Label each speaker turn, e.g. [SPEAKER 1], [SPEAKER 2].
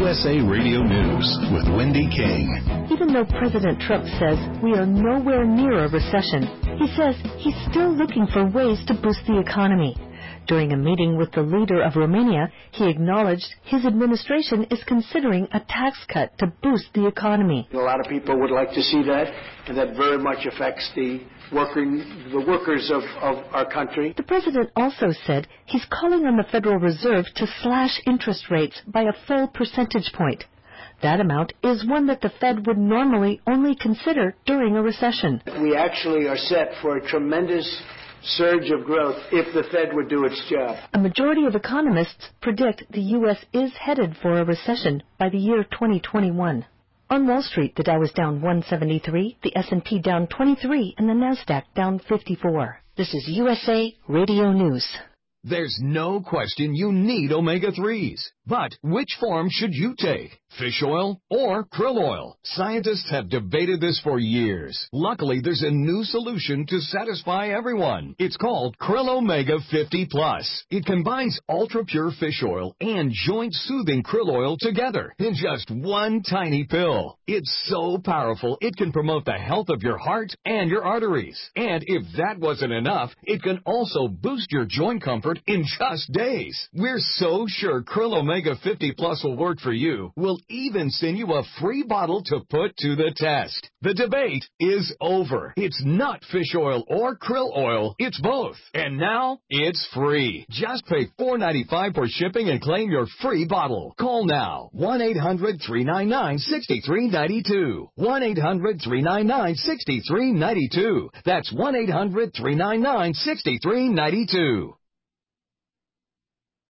[SPEAKER 1] USA Radio News with Wendy King.
[SPEAKER 2] Even though President Trump says we are nowhere near a recession, he says he's still looking for ways to boost the economy. During a meeting with the leader of Romania, he acknowledged his administration is considering a tax cut to boost the economy.
[SPEAKER 3] A lot of people would like to see that, and that very much affects the workers of our country.
[SPEAKER 2] The president also said he's calling on the Federal Reserve to slash interest rates by a full percentage point. That amount is one that the Fed would normally only consider during a recession.
[SPEAKER 3] We actually are set for a tremendous surge of growth if the Fed would do its job.
[SPEAKER 2] A majority of economists predict the U.S. is headed for a recession by the year 2021. On Wall Street, the Dow was down 173, the S&P down 23, and the Nasdaq down 54. This is USA Radio News.
[SPEAKER 4] There's no question you need omega-3s. But which form should you take? Fish oil or krill oil? Scientists have debated this for years. Luckily, there's a new solution to satisfy everyone. It's called Krill Omega 50 Plus. It combines ultra-pure fish oil and joint-soothing krill oil together in just one tiny pill. It's so powerful, it can promote the health of your heart and your arteries. And if that wasn't enough, it can also boost your joint comfort in just days. We're so sure Krill Omega 50 Plus will work for you. We'll even send you a free bottle to put to the test. The debate is over. It's not fish oil or krill oil. It's both. And now, it's free. Just pay $4.95 for shipping and claim your free bottle. Call now. 1-800-399-6392. 1-800-399-6392. That's 1-800-399-6392.